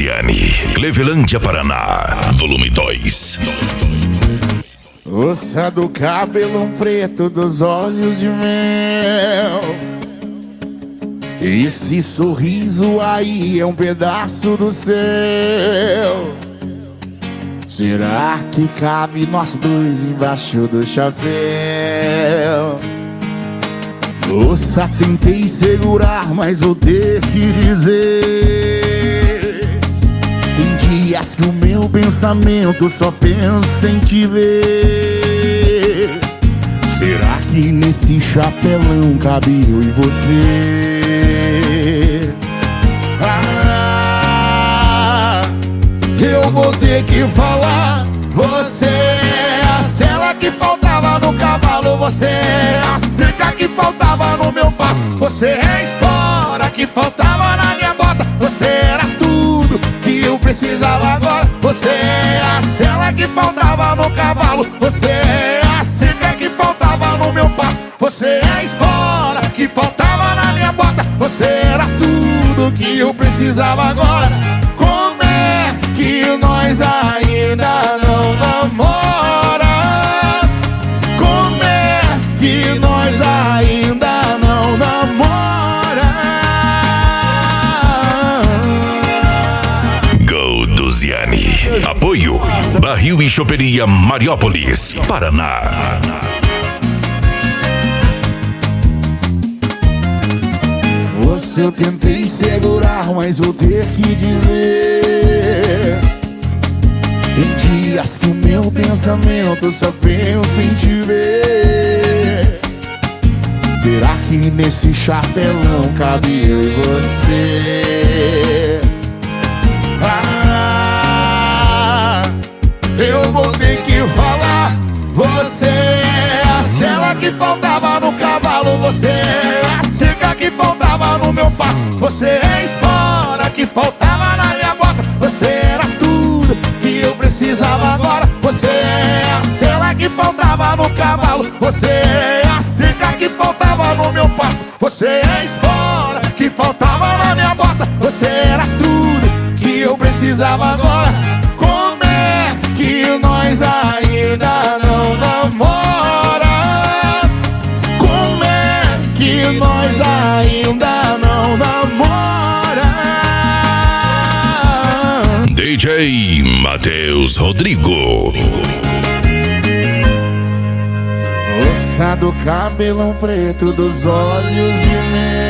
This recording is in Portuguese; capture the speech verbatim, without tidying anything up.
Golduziani, Clevelândia, Paraná, volume dois. Moça do cabelo preto, dos olhos de mel, esse sorriso aí é um pedaço do céu. Será que cabe nós dois embaixo do chapéu? Moça, tentei segurar, mas vou ter que dizer: tem dias que o meu pensamento só pensa em te ver. Será que nesse chapelão cabe eu e você? Ah, eu vou ter que falar. Você é a sela que faltava no cavalo, você é a cerca que faltava no meu passo, você é a espora que faltava na minha bota, você era tudo que eu precisava agora. Você é a sela que faltava no cavalo, você é a cerca que faltava no meu passo, você é a espora que faltava na minha bota, você era tudo que eu precisava agora. Como é que nós ainda não namora? Como é que nós ainda não namora? Golduziani. Apoio Barril e Choperia Mariópolis, Paraná. Você eu tentei segurar, mas vou ter que dizer: tem dias que o meu pensamento só pensa em te ver. Será que nesse chapelão cabe eu e você? Ah, eu vou ter que falar. Você é a sela que faltava no cavalo, você é a cerca que faltava no meu passo, você é a espora que faltava na minha bota, você era tudo que eu precisava agora. Você é a sela que faltava no cavalo, você é a cerca que faltava no meu passo, você é a espora que faltava na minha bota, você era tudo que eu precisava agora. Como é que nós ainda não namora? Como é que nós ainda não namora? D J Matheus Rodrigo. Moça do cabelão preto, dos olhos de mel,